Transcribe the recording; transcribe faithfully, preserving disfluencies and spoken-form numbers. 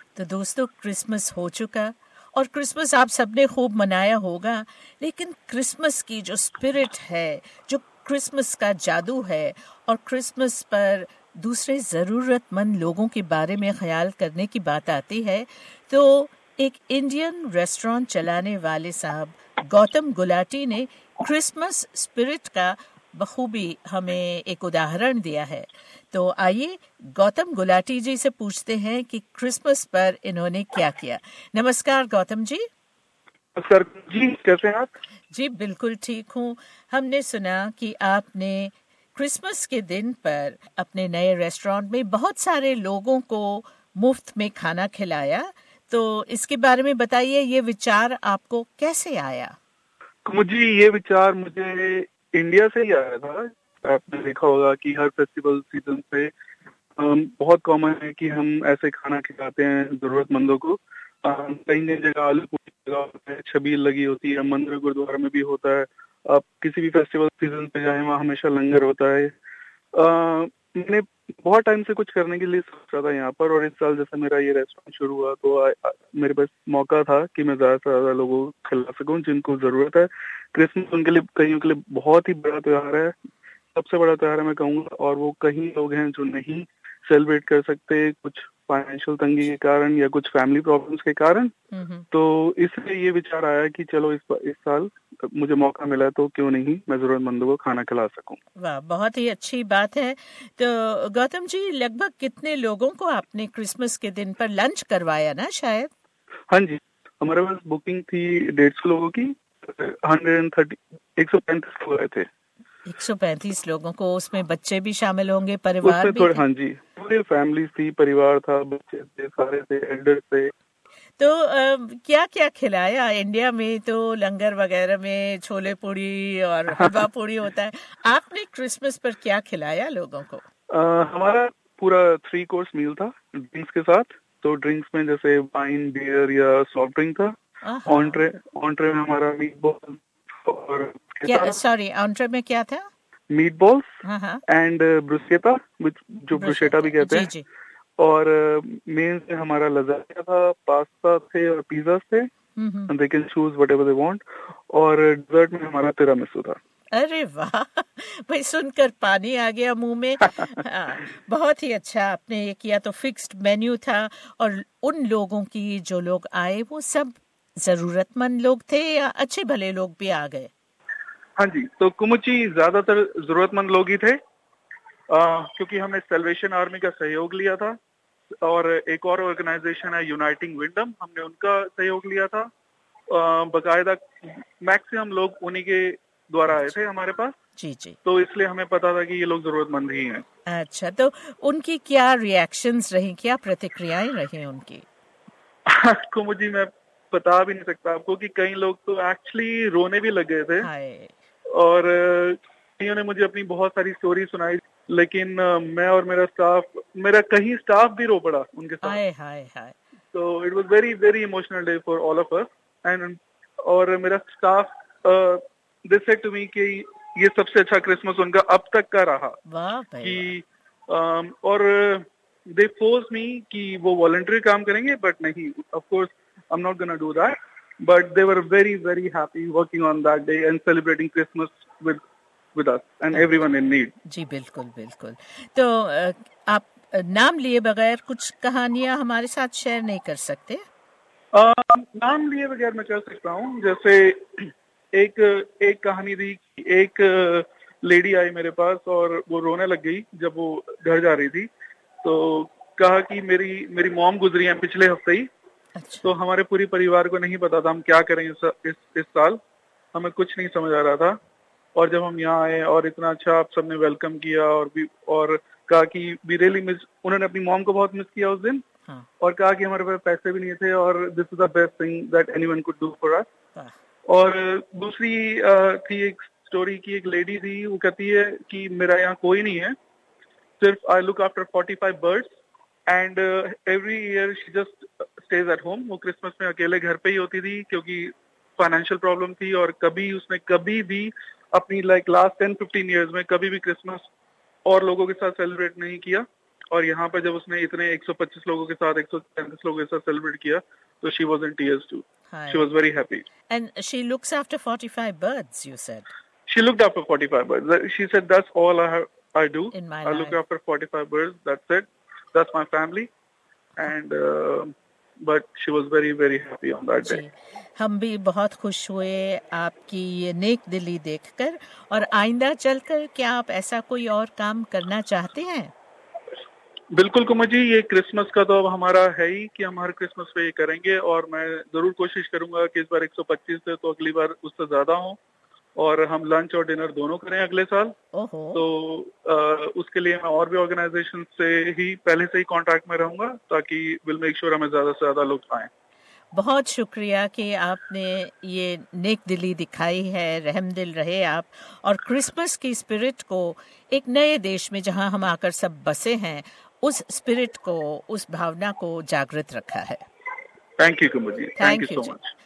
तो दोस्तों, क्रिसमस हो चुका और क्रिसमस आप सबने खूब मनाया होगा, लेकिन क्रिसमस की जो स्पिरिट है, जो क्रिसमस का जादू है और क्रिसमस पर दूसरे ज़रूरतमंद लोगों के बारे में ख्याल करने की बात आती है, तो एक इंडियन रेस्टोरेंट चलाने वाले साहब गौतम गुलाटी ने क्रिसमस स्पिरिट का बखूबी हमें एक उदाहरण दिया है। तो आइए गौतम गुलाटी जी से पूछते हैं कि क्रिसमस पर इन्होंने क्या किया। नमस्कार गौतम जी। सर जी, कैसे हैं आप? जी बिल्कुल ठीक हूँ। हमने सुना कि आपने क्रिसमस के दिन पर अपने नए रेस्टोरेंट में बहुत सारे लोगों को मुफ्त में खाना खिलाया, तो इसके बारे में बताइए, ये विचार आपको कैसे आया? मुझे ये विचार मुझे इंडिया से ही आया था। आपने देखा होगा कि हर फेस्टिवल सीजन पे बहुत कॉमन है कि हम ऐसे खाना खिलाते हैं जरूरतमंदों को। कई कई जगह आलू पूरी लगा होता है, छबील लगी होती है, मंदिर गुरुद्वारा में भी होता है। आप किसी भी फेस्टिवल सीजन पे जाए, वहाँ हमेशा लंगर होता है। आ, मैंने बहुत टाइम से कुछ करने के लिए सोचा था यहाँ पर, और इस साल जैसे मेरा ये रेस्टोरेंट शुरू हुआ तो आ, आ, मेरे पास मौका था कि मैं ज्यादा से ज्यादा लोगों को खिला सकूं जिनको जरूरत है। क्रिसमस उनके लिए, कईयों के लिए बहुत ही बड़ा त्योहार है, सबसे बड़ा त्योहार है मैं कहूँगा। और वो कई लोग हैं जो नहीं सेलिब्रेट कर सकते, कुछ फाइनेंशियल तंगी के कारण या कुछ फैमिली प्रॉब्लम्स के कारण। तो इसलिए ये विचार आया कि चलो इस इस साल मुझे मौका मिला तो क्यों नहीं मैं जरूरतमंदों को खाना खिला सकूं। वाह, बहुत ही अच्छी बात है। तो गौतम जी, लगभग कितने लोगों को आपने क्रिसमस के दिन पर लंच करवाया ना शायद? हाँ जी, हमारे पास बुकिंग थी डेढ़ सौ लोगों की। हंड्रेड एंड थर्टी एक सौ पैंतीस लोग आए थे। एक सौ पैंतीस लोगों को, उसमें बच्चे भी शामिल होंगे, परिवार भी थोड़े, थे? हाँ जी, पूरी फैमिली थी, परिवार था, बच्चे थे, सारे थे, एल्डर थे। तो क्या क्या खिलाया? इंडिया में तो लंगर वगैरह में छोले पूड़ी और हलवा पूड़ी होता है, आपने क्रिसमस पर क्या खिलाया लोगों को? आ, हमारा पूरा थ्री कोर्स मील था ड्रिंक्स के साथ। तो ड्रिंक्स में जैसे वाइन, बियर या सॉफ्ट ड्रिंक था। ऑन्ट्रे ऑन्ट्रे में हमारा मीट बॉल और क्या, सॉरी, ऑन्ट्रे में क्या था? मीट बॉल्स एंड ब्रुस्केटा, जो ब्रुशेटा भी कहते हैं। जी जी। और मेन में हमारा लजानिया था, पास्ता थे और पिज़्ज़ा थे। They can choose whatever they want. और डेजर्ट में हमारा तिरामिसू था। अरे वाह, भाई सुनकर पानी आ गया मुंह में। हाँ, बहुत ही अच्छा आपने ये किया। तो फिक्स्ड मेन्यू था, और उन लोगों की जो लोग आए वो सब जरूरतमंद लोग थे या अच्छे भले लोग भी आ गए? हाँ जी, तो कुमुची ज्यादातर जरूरतमंद लोग ही थे, आ, क्योंकि हमने सेल्वेशन आर्मी का सहयोग लिया था, और एक और ऑर्गेनाइजेशन है यूनाइटिंग विंडम, हमने उनका सहयोग लिया था। बकायदा मैक्सिमम लोग उन्हीं के द्वारा आए थे हमारे पास। जी जी। तो इसलिए हमें पता था कि ये लोग जरूरतमंद ही हैं। अच्छा, तो उनकी क्या रिएक्शंस रही, क्या प्रतिक्रियाएं रही उनकी? कुमुची मैं बता भी नहीं सकता आपको कि कई लोग तो एक्चुअली रोने भी लग गए थे। और कईयों ने मुझे अपनी बहुत सारी स्टोरी सुनाई, लेकिन मैं और मेरा स्टाफ, मेरा कहीं स्टाफ भी रो पड़ा उनके साथ। हाय हाय हाय। तो it was very very emotional day for all of us. And और मेरा staff they said to me कि ये सबसे अच्छा क्रिसमस उनका अब तक का रहा। वाह कि um, और दे फोर्स मी कि वो वॉलंटरी काम करेंगे, बट नहीं, of course I am not gonna do that. But they were very, very happy working on that day and celebrating Christmas with with us and everyone in need. जी बिल्कुल बिल्कुल। तो आप नाम लिए बगैर कुछ कहानियां हमारे साथ शेयर नहीं कर सकते? आ, नाम लिए बगैर मैं कर सकता हूँ। जैसे एक एक कहानी थी, एक लेडी आई मेरे पास और वो रोने लग गई जब वो घर जा रही थी। तो कहा कि मेरी मेरी मॉम गुजरी है पिछले हफ्ते ही। अच्छा। तो हमारे पूरी परिवार को नहीं पता था हम क्या करें इस इस, इस साल, हमें कुछ नहीं समझ आ रहा था। और जब हम यहाँ आए और इतना अच्छा आप सबने वेलकम किया, और भी और कहा कि वी रियली मिस, उन्होंने अपनी मॉम को बहुत मिस किया उस दिन। हाँ। और कहा कि हमारे पास पैसे भी नहीं थे और this is the best thing that anyone could do for us. और दूसरी थी एक स्टोरी की, एक लेडी थी, वो कहती है कि मेरा यहाँ कोई नहीं है, सिर्फ I look after forty five birds and every year she just stays at home. वो क्रिसमस में अकेले घर पे ही होती थी क्योंकि फाइनेंशियल प्रॉब्लम थी, और कभी उसने कभी भी अपनी like last ten fifteen years में कभी भी क्रिसमस और लोगों के साथ सेलिब्रेट नहीं किया। और यहाँ पे जब उसने इतने एक सौ पच्चीस लोगों के साथ, एक सौ पैंतीस लोगों के साथ सेलिब्रेट किया, तो she was in tears too. She was very happy. And she looks after forty-five birds, you said. She looked after forty-five birds. She said, that's all I have, I do. In my I life. look after forty-five birds. That's it. That's my family. And uh, but she was very very happy on that day. हम भी बहुत खुश हुए आपकी ये नेक दिली देखकर. और आइंदा चलकर क्या आप ऐसा कोई और काम करना चाहते हैं? बिल्कुल कुमार जी, ये क्रिसमस का तो अब हमारा है ही कि हम हर क्रिसमस पे ये करेंगे, और मैं जरूर कोशिश करूंगा कि इस बार एक सौ पच्चीस है तो अगली बार उससे ज्यादा हो, और हम लंच और डिनर दोनों करें अगले साल. तो आ, उसके लिए मैं और भी ऑर्गेनाइजेशन से ही पहले से ही कांटेक्ट में रहूंगा, ताकि विल मेक श्योर हमें ज्यादा से ज्यादा लोग आए. बहुत शुक्रिया कि आपने ये नेक दिली दिखाई है, रहमदिल रहे आप, और क्रिसमस की स्पिरिट को एक नए देश में जहां हम आकर सब बसे हैं, उस स्पिरिट को, उस भावना को जागृत रखा है. Thank you Kumar ji, thank you so much.